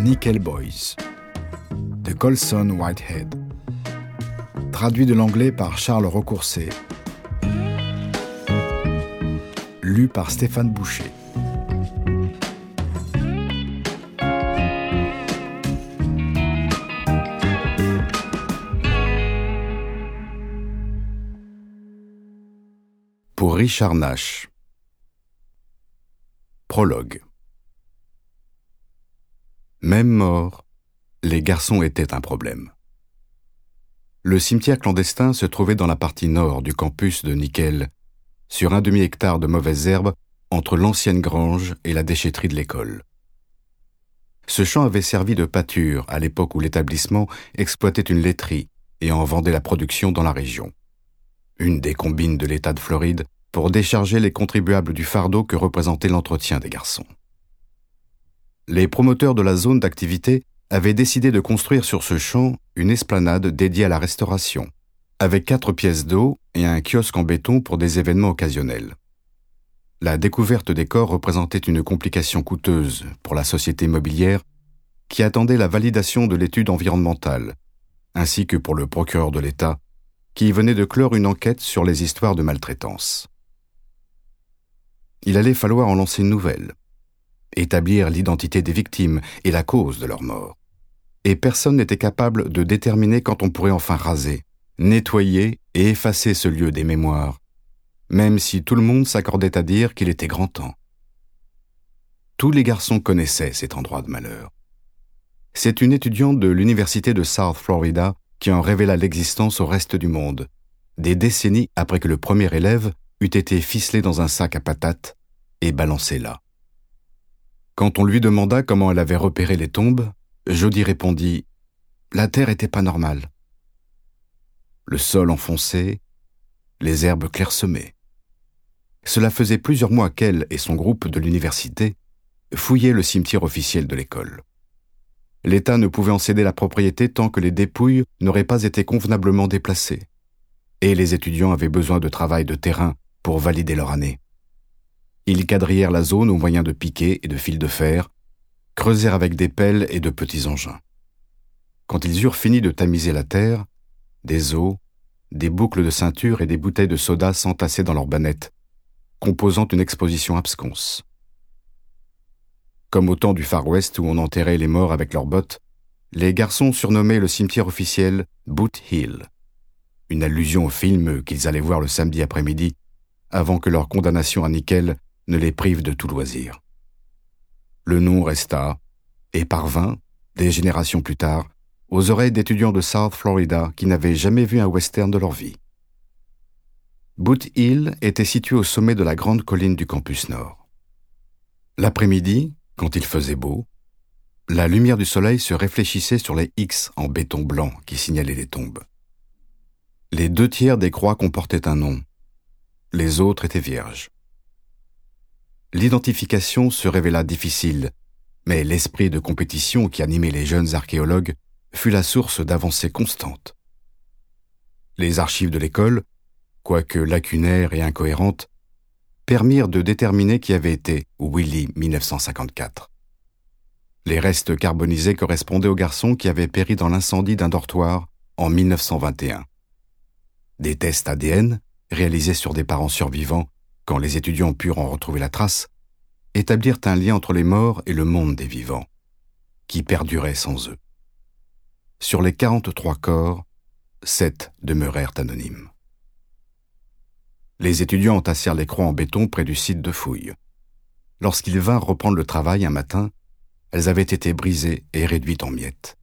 Nickel Boys de Colson Whitehead. Traduit de l'anglais par Charles Recourcé. Lu par Stéphane Boucher. Pour Richard Nash. Prologue. Même mort, les garçons étaient un problème. Le cimetière clandestin se trouvait dans la partie nord du campus de Nickel, sur un demi-hectare de mauvaises herbes entre l'ancienne grange et la déchetterie de l'école. Ce champ avait servi de pâture à l'époque où l'établissement exploitait une laiterie et en vendait la production dans la région. Une des combines de l'État de Floride pour décharger les contribuables du fardeau que représentait l'entretien des garçons. Les promoteurs de la zone d'activité avaient décidé de construire sur ce champ une esplanade dédiée à la restauration, avec 4 pièces d'eau et un kiosque en béton pour des événements occasionnels. La découverte des corps représentait une complication coûteuse pour la société immobilière qui attendait la validation de l'étude environnementale, ainsi que pour le procureur de l'État, qui venait de clore une enquête sur les histoires de maltraitance. Il allait falloir en lancer une nouvelle, établir l'identité des victimes et la cause de leur mort. Et personne n'était capable de déterminer quand on pourrait enfin raser, nettoyer et effacer ce lieu des mémoires, même si tout le monde s'accordait à dire qu'il était grand temps. Tous les garçons connaissaient cet endroit de malheur. C'est une étudiante de l'université de South Florida qui en révéla l'existence au reste du monde, des décennies après que le premier élève eût été ficelé dans un sac à patates et balancé là. Quand on lui demanda comment elle avait repéré les tombes, Jody répondit « La terre était pas normale. » Le sol enfoncé, les herbes clairsemées. Cela faisait plusieurs mois qu'elle et son groupe de l'université fouillaient le cimetière officiel de l'école. L'État ne pouvait en céder la propriété tant que les dépouilles n'auraient pas été convenablement déplacées. Et les étudiants avaient besoin de travail de terrain pour valider leur année. Ils quadrillèrent la zone au moyen de piquets et de fils de fer, creusèrent avec des pelles et de petits engins. Quand ils eurent fini de tamiser la terre, des os, des boucles de ceinture et des bouteilles de soda s'entassaient dans leurs bannettes, composant une exposition absconse. Comme au temps du Far West où on enterrait les morts avec leurs bottes, les garçons surnommaient le cimetière officiel Boot Hill, une allusion au film qu'ils allaient voir le samedi après-midi, avant que leur condamnation à Nickel ne les prive de tout loisir. Le nom resta, et parvint, des générations plus tard, aux oreilles d'étudiants de South Florida qui n'avaient jamais vu un western de leur vie. Boot Hill était situé au sommet de la grande colline du campus nord. L'après-midi, quand il faisait beau, la lumière du soleil se réfléchissait sur les X en béton blanc qui signalaient les tombes. Les 2 tiers des croix comportaient un nom. Les autres étaient vierges. L'identification se révéla difficile, mais l'esprit de compétition qui animait les jeunes archéologues fut la source d'avancées constantes. Les archives de l'école, quoique lacunaires et incohérentes, permirent de déterminer qui avait été Willie 1954. Les restes carbonisés correspondaient au garçon qui avait péri dans l'incendie d'un dortoir en 1921. Des tests ADN, réalisés sur des parents survivants, quand les étudiants purent en retrouver la trace, établirent un lien entre les morts et le monde des vivants, qui perdurait sans eux. Sur les 43 corps, 7 demeurèrent anonymes. Les étudiants entassèrent les croix en béton près du site de fouille. Lorsqu'ils vinrent reprendre le travail un matin, elles avaient été brisées et réduites en miettes.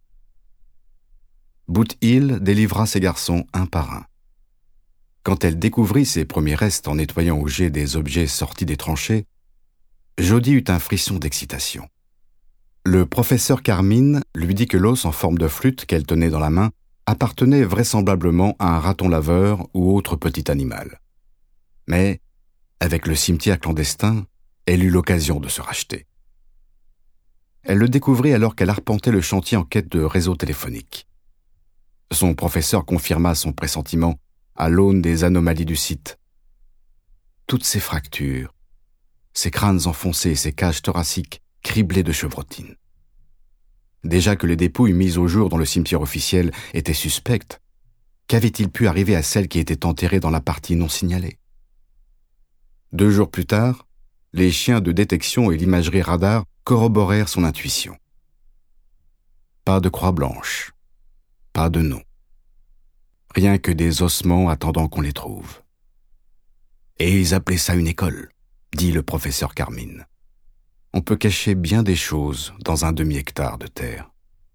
Boot Hill délivra ses garçons un par un. Quand elle découvrit ses premiers restes en nettoyant au jet des objets sortis des tranchées, Jody eut un frisson d'excitation. Le professeur Carmine lui dit que l'os en forme de flûte qu'elle tenait dans la main appartenait vraisemblablement à un raton laveur ou autre petit animal. Mais, avec le cimetière clandestin, elle eut l'occasion de se racheter. Elle le découvrit alors qu'elle arpentait le chantier en quête de réseau téléphonique. Son professeur confirma son pressentiment à l'aune des anomalies du site. Toutes ces fractures, ces crânes enfoncés et ces cages thoraciques criblées de chevrotines. Déjà que les dépouilles mises au jour dans le cimetière officiel étaient suspectes, qu'avait-il pu arriver à celles qui étaient enterrées dans la partie non signalée? 2 jours plus tard, les chiens de détection et l'imagerie radar corroborèrent son intuition. Pas de croix blanche, pas de nom. Rien que des ossements attendant qu'on les trouve. Et ils appelaient ça une école, dit le professeur Carmine. On peut cacher bien des choses dans un demi-hectare de terre.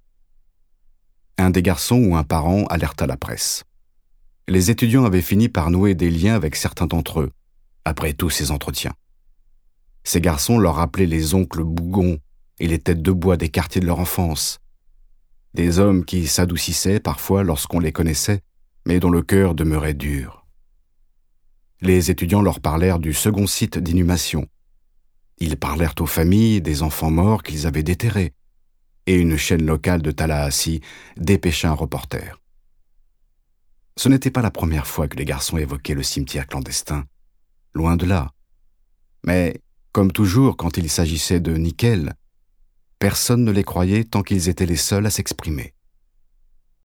Un des garçons ou un parent alerta la presse. Les étudiants avaient fini par nouer des liens avec certains d'entre eux, après tous ces entretiens. Ces garçons leur rappelaient les oncles bougons et les têtes de bois des quartiers de leur enfance. Des hommes qui s'adoucissaient parfois lorsqu'on les connaissait, mais dont le cœur demeurait dur. Les étudiants leur parlèrent du second site d'inhumation. Ils parlèrent aux familles des enfants morts qu'ils avaient déterrés, et une chaîne locale de Tallahassee dépêcha un reporter. Ce n'était pas la première fois que les garçons évoquaient le cimetière clandestin, loin de là. Mais, comme toujours quand il s'agissait de nickel, personne ne les croyait tant qu'ils étaient les seuls à s'exprimer.